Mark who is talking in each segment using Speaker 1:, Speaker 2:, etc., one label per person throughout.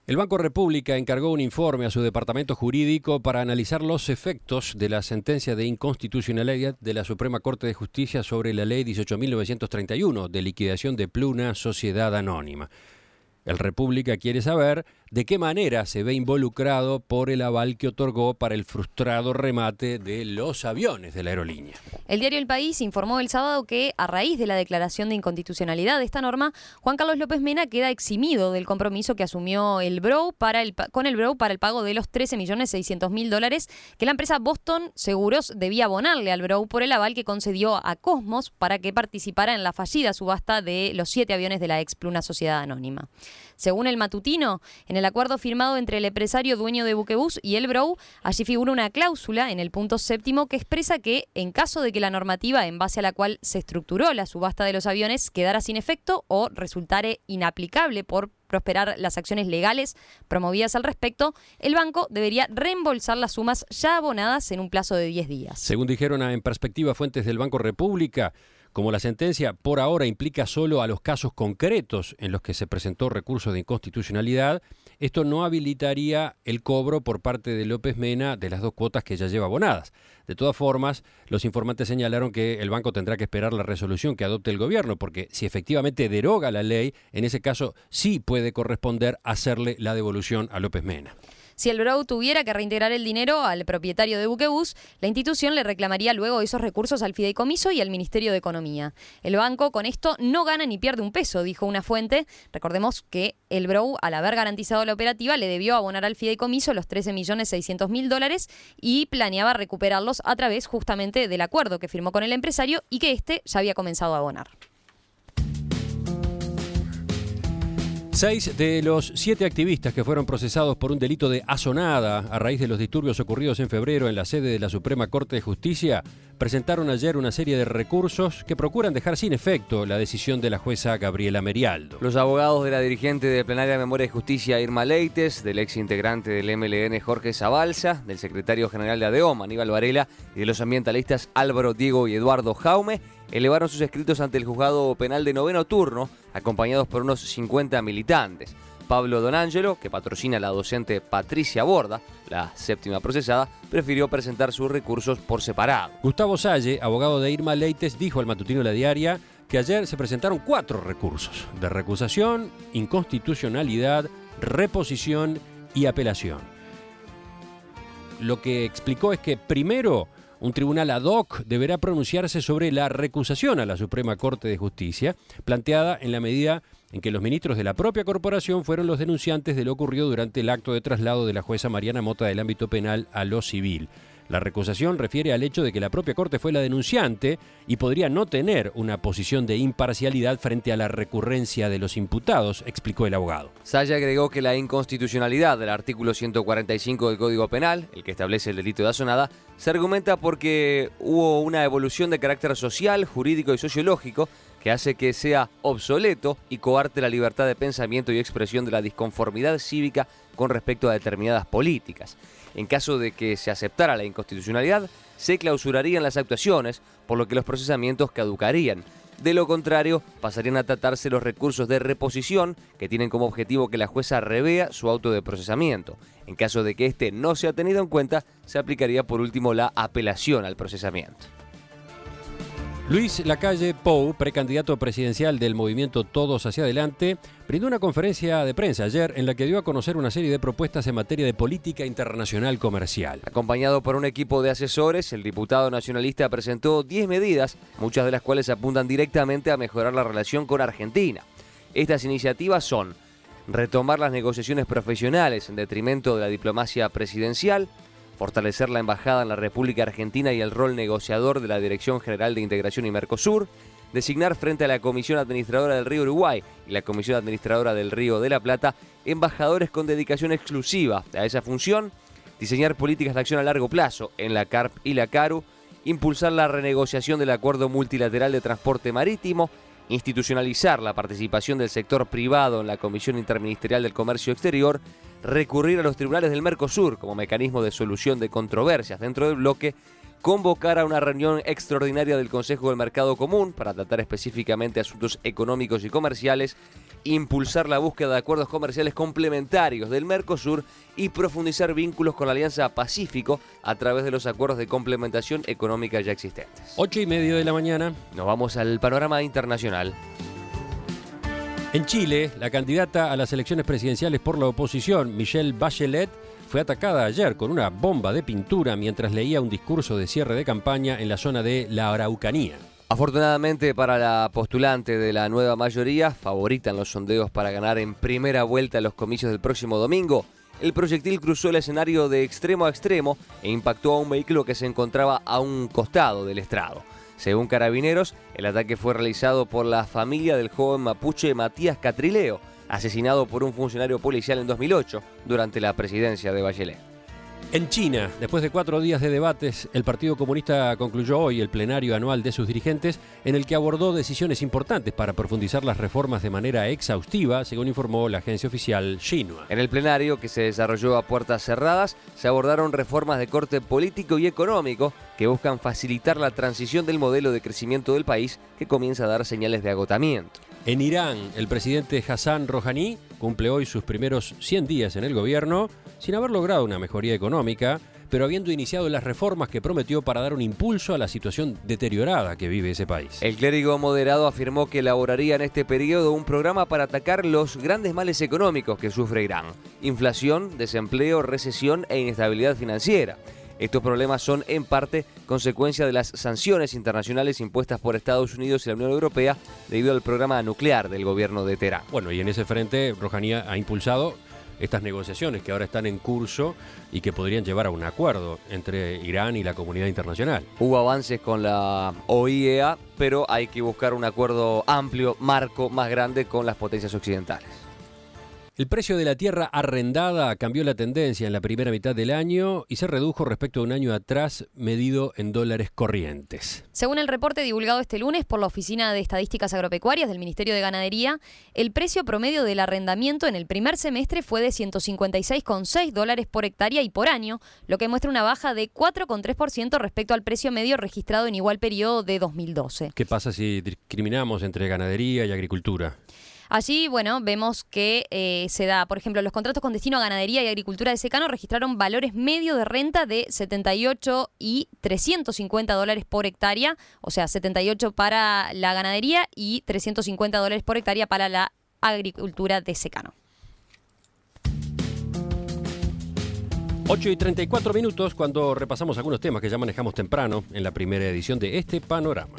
Speaker 1: El Banco República encargó un informe a su departamento jurídico para analizar los efectos de la sentencia de inconstitucionalidad de la Suprema Corte de Justicia sobre la Ley 18.931 de liquidación de Pluna Sociedad Anónima. El República quiere saber de qué manera se ve involucrado por el aval que otorgó para el frustrado remate de los aviones de la aerolínea.
Speaker 2: El diario El País informó el sábado que, a raíz de la declaración de inconstitucionalidad de esta norma, Juan Carlos López Mena queda eximido del compromiso que asumió el BROU con el BROU para el pago de los $13.600.000 que la empresa Boston Seguros debía abonarle al BROU por el aval que concedió a Cosmos para que participara en la fallida subasta de los 7 aviones de la ex Pluna Sociedad Anónima. Según el matutino, en el acuerdo firmado entre el empresario dueño de Buquebus y el BROU, allí figura una cláusula en el punto 7º que expresa que, en caso de que la normativa en base a la cual se estructuró la subasta de los aviones quedara sin efecto o resultare inaplicable por prosperar las acciones legales promovidas al respecto, el banco debería reembolsar las sumas ya abonadas en un plazo de 10 días.
Speaker 1: Según dijeron En Perspectiva fuentes del Banco República, como la sentencia por ahora implica solo a los casos concretos en los que se presentó recurso de inconstitucionalidad, esto no habilitaría el cobro por parte de López Mena de las 2 cuotas que ya lleva abonadas. De todas formas, los informantes señalaron que el banco tendrá que esperar la resolución que adopte el gobierno, porque si efectivamente deroga la ley, en ese caso sí puede corresponder hacerle la devolución a López Mena.
Speaker 2: Si el BROU tuviera que reintegrar el dinero al propietario de Buquebus, la institución le reclamaría luego esos recursos al Fideicomiso y al Ministerio de Economía. El banco con esto no gana ni pierde un peso, dijo una fuente. Recordemos que el BROU, al haber garantizado la operativa, le debió abonar al Fideicomiso los $13.600.000 y planeaba recuperarlos a través justamente del acuerdo que firmó con el empresario y que éste ya había comenzado a abonar.
Speaker 1: 6 de los 7 activistas que fueron procesados por un delito de asonada a raíz de los disturbios ocurridos en febrero en la sede de la Suprema Corte de Justicia presentaron ayer una serie de recursos que procuran dejar sin efecto la decisión de la jueza Gabriela Merialdo.
Speaker 3: Los abogados de la dirigente de Plenaria de Memoria y Justicia Irma Leites, del ex integrante del MLN Jorge Zabalza, del secretario general de ADEOM Aníbal Varela y de los ambientalistas Álvaro, Diego y Eduardo Jaume, elevaron sus escritos ante el juzgado penal de 9º turno, acompañados por unos 50 militantes. Pablo Donangelo, que patrocina a la docente Patricia Borda, la 7ª procesada, prefirió presentar sus recursos por separado.
Speaker 1: Gustavo Salle, abogado de Irma Leites, dijo al matutino La Diaria que ayer se presentaron 4 recursos de recusación, inconstitucionalidad, reposición y apelación. Lo que explicó es que primero un tribunal ad hoc deberá pronunciarse sobre la recusación a la Suprema Corte de Justicia, planteada en la medida en que los ministros de la propia corporación fueron los denunciantes de lo ocurrido durante el acto de traslado de la jueza Mariana Mota del ámbito penal a lo civil. La recusación refiere al hecho de que la propia Corte fue la denunciante y podría no tener una posición de imparcialidad frente a la recurrencia de los imputados, explicó el abogado.
Speaker 3: Salle agregó que la inconstitucionalidad del artículo 145 del Código Penal, el que establece el delito de asonada, se argumenta porque hubo una evolución de carácter social, jurídico y sociológico que hace que sea obsoleto y coarte la libertad de pensamiento y expresión de la disconformidad cívica con respecto a determinadas políticas. En caso de que se aceptara la inconstitucionalidad, se clausurarían las actuaciones, por lo que los procesamientos caducarían. De lo contrario, pasarían a tratarse los recursos de reposición, que tienen como objetivo que la jueza revea su auto de procesamiento. En caso de que este no sea tenido en cuenta, se aplicaría por último la apelación al procesamiento.
Speaker 1: Luis Lacalle Pou, precandidato presidencial del movimiento Todos Hacia Adelante, brindó una conferencia de prensa ayer en la que dio a conocer una serie de propuestas en materia de política internacional comercial.
Speaker 3: Acompañado por un equipo de asesores, el diputado nacionalista presentó 10 medidas, muchas de las cuales apuntan directamente a mejorar la relación con Argentina. Estas iniciativas son retomar las negociaciones profesionales en detrimento de la diplomacia presidencial, fortalecer la embajada en la República Argentina y el rol negociador de la Dirección General de Integración y Mercosur, designar frente a la Comisión Administradora del Río Uruguay y la Comisión Administradora del Río de la Plata embajadores con dedicación exclusiva a esa función, diseñar políticas de acción a largo plazo en la CARP y la CARU, impulsar la renegociación del Acuerdo Multilateral de Transporte Marítimo, institucionalizar la participación del sector privado en la Comisión Interministerial del Comercio Exterior, recurrir a los tribunales del Mercosur como mecanismo de solución de controversias dentro del bloque, convocar a una reunión extraordinaria del Consejo del Mercado Común para tratar específicamente asuntos económicos y comerciales, impulsar la búsqueda de acuerdos comerciales complementarios del Mercosur y profundizar vínculos con la Alianza Pacífico a través de los acuerdos de complementación económica ya existentes.
Speaker 1: 8:30 de la mañana.
Speaker 3: Nos vamos al panorama internacional.
Speaker 1: En Chile, la candidata a las elecciones presidenciales por la oposición, Michelle Bachelet, fue atacada ayer con una bomba de pintura mientras leía un discurso de cierre de campaña en la zona de la Araucanía.
Speaker 3: Afortunadamente para la postulante de la nueva mayoría, favorita en los sondeos para ganar en primera vuelta los comicios del próximo domingo, el proyectil cruzó el escenario de extremo a extremo e impactó a un vehículo que se encontraba a un costado del estrado. Según Carabineros, el ataque fue realizado por la familia del joven mapuche Matías Catrileo, asesinado por un funcionario policial en 2008 durante la presidencia de Bachelet.
Speaker 1: En China, después de 4 días de debates, el Partido Comunista concluyó hoy el plenario anual de sus dirigentes, en el que abordó decisiones importantes para profundizar las reformas de manera exhaustiva, según informó la agencia oficial Xinhua.
Speaker 3: En el plenario, que se desarrolló a puertas cerradas, se abordaron reformas de corte político y económico que buscan facilitar la transición del modelo de crecimiento del país, que comienza a dar señales de agotamiento.
Speaker 1: En Irán, el presidente Hassan Rouhani cumple hoy sus primeros 100 días en el gobierno, sin haber logrado una mejoría económica, pero habiendo iniciado las reformas que prometió para dar un impulso a la situación deteriorada que vive ese país.
Speaker 3: El clérigo moderado afirmó que elaboraría en este periodo un programa para atacar los grandes males económicos que sufre Irán: inflación, desempleo, recesión e inestabilidad financiera. Estos problemas son, en parte, consecuencia de las sanciones internacionales impuestas por Estados Unidos y la Unión Europea debido al programa nuclear del gobierno de Teherán.
Speaker 1: Bueno, y en ese frente, Rouhani ha impulsado estas negociaciones que ahora están en curso y que podrían llevar a un acuerdo entre Irán y la comunidad internacional.
Speaker 3: Hubo avances con la OIEA, pero hay que buscar un acuerdo amplio, marco más grande con las potencias occidentales.
Speaker 1: El precio de la tierra arrendada cambió la tendencia en la primera mitad del año y se redujo respecto a un año atrás, medido en dólares corrientes.
Speaker 2: Según el reporte divulgado este lunes por la Oficina de Estadísticas Agropecuarias del Ministerio de Ganadería, el precio promedio del arrendamiento en el primer semestre fue de $156,6 por hectárea y por año, lo que muestra una baja de 4,3% respecto al precio medio registrado en igual periodo de 2012.
Speaker 1: ¿Qué pasa si discriminamos entre ganadería y agricultura?
Speaker 2: Allí, bueno, vemos que se da, por ejemplo, los contratos con destino a ganadería y agricultura de secano registraron valores medios de renta de $78 y $350 por hectárea, o sea, 78 para la ganadería y $350 por hectárea para la agricultura de secano.
Speaker 1: 8:34 cuando repasamos algunos temas que ya manejamos temprano en la primera edición de este panorama.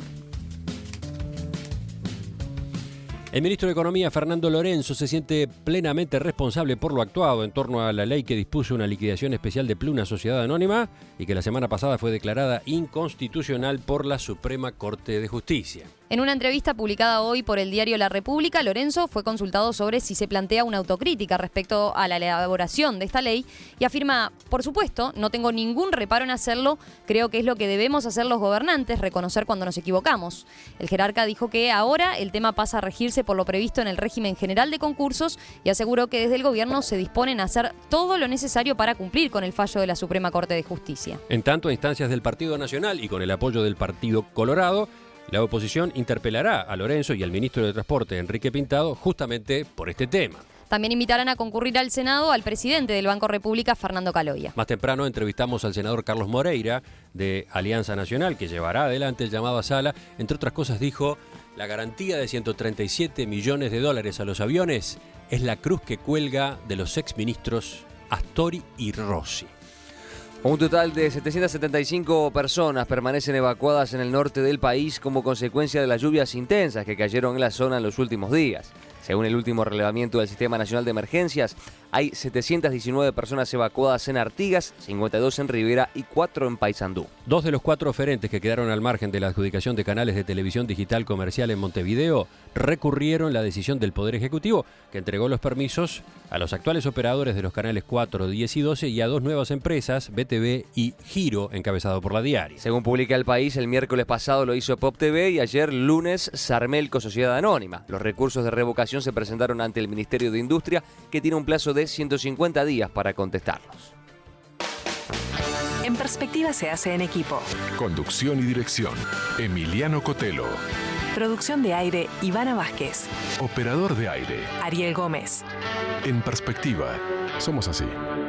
Speaker 1: El ministro de Economía, Fernando Lorenzo, se siente plenamente responsable por lo actuado en torno a la ley que dispuso una liquidación especial de Pluna Sociedad Anónima y que la semana pasada fue declarada inconstitucional por la Suprema Corte de Justicia.
Speaker 2: En una entrevista publicada hoy por el diario La República, Lorenzo fue consultado sobre si se plantea una autocrítica respecto a la elaboración de esta ley y afirma: por supuesto, no tengo ningún reparo en hacerlo, creo que es lo que debemos hacer los gobernantes, reconocer cuando nos equivocamos. El jerarca dijo que ahora el tema pasa a regirse por lo previsto en el régimen general de concursos y aseguró que desde el gobierno se disponen a hacer todo lo necesario para cumplir con el fallo de la Suprema Corte de Justicia.
Speaker 1: En tanto, a instancias del Partido Nacional y con el apoyo del Partido Colorado, la oposición interpelará a Lorenzo y al ministro de Transporte, Enrique Pintado, justamente por este tema.
Speaker 2: También invitarán a concurrir al Senado al presidente del Banco República, Fernando Caloia.
Speaker 1: Más temprano entrevistamos al senador Carlos Moreira, de Alianza Nacional, que llevará adelante el llamado a sala. Entre otras cosas dijo: la garantía de $137 millones a los aviones es la cruz que cuelga de los exministros Astori y Rossi.
Speaker 3: Un total de 775 personas permanecen evacuadas en el norte del país como consecuencia de las lluvias intensas que cayeron en la zona en los últimos días. Según el último relevamiento del Sistema Nacional de Emergencias, hay 719 personas evacuadas en Artigas, 52 en Rivera y 4 en Paysandú.
Speaker 1: 2 de los 4 oferentes que quedaron al margen de la adjudicación de canales de televisión digital comercial en Montevideo recurrieron la decisión del Poder Ejecutivo, que entregó los permisos a los actuales operadores de los canales 4, 10 y 12 y a 2 nuevas empresas, BTV y Giro, encabezado por La Diaria.
Speaker 3: Según publica El País, el miércoles pasado lo hizo Pop TV y ayer lunes Sarmelco Sociedad Anónima. Los recursos de revocación se presentaron ante el Ministerio de Industria, que tiene un plazo de 150 días para contestarlos.
Speaker 4: En Perspectiva se hace en equipo.
Speaker 5: Conducción y dirección, Emiliano Cotelo.
Speaker 4: Producción de aire, Ivana Vázquez.
Speaker 5: Operador de aire,
Speaker 4: Ariel Gómez.
Speaker 5: En Perspectiva, somos así.